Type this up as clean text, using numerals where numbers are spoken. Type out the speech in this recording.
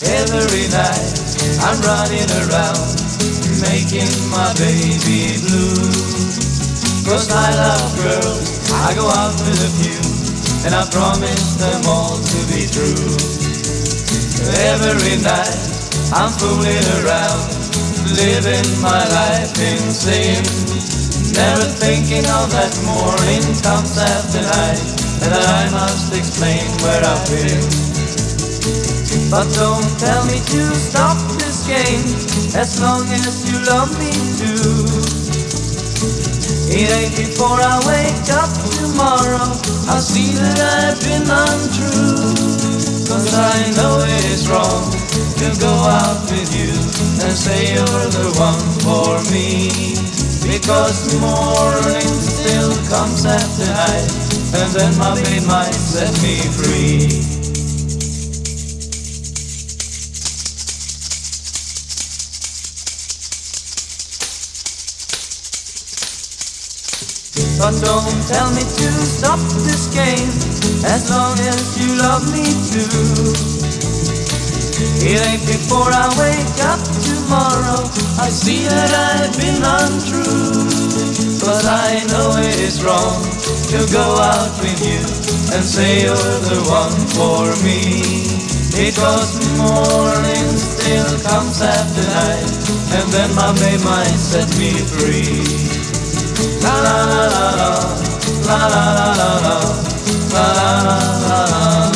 Every night I'm running around, making my baby blue. 'Cause I love girls, I go out with a few, and I promise them all to be true. Every night I'm fooling around, living my life insane, never thinking of that morning comes after night, and that I must explain where I've been. But don't tell me to stop this game, as long as you love me too. It ain't before I wake up tomorrow I'll see that I've been untrue. 'Cause I know it is wrong to go out with you and say you're the one for me. Because morning still comes after night, and then my babe might set me free. But don't tell me to stop this game, as long as you love me too. It ain't before I wake up tomorrow I see that I've been untrue. But I know it is wrong to go out with you and say you're the one for me. Because morning still comes after night, and then my babe might set me free. La la la la la, la la la la la, la la la la la.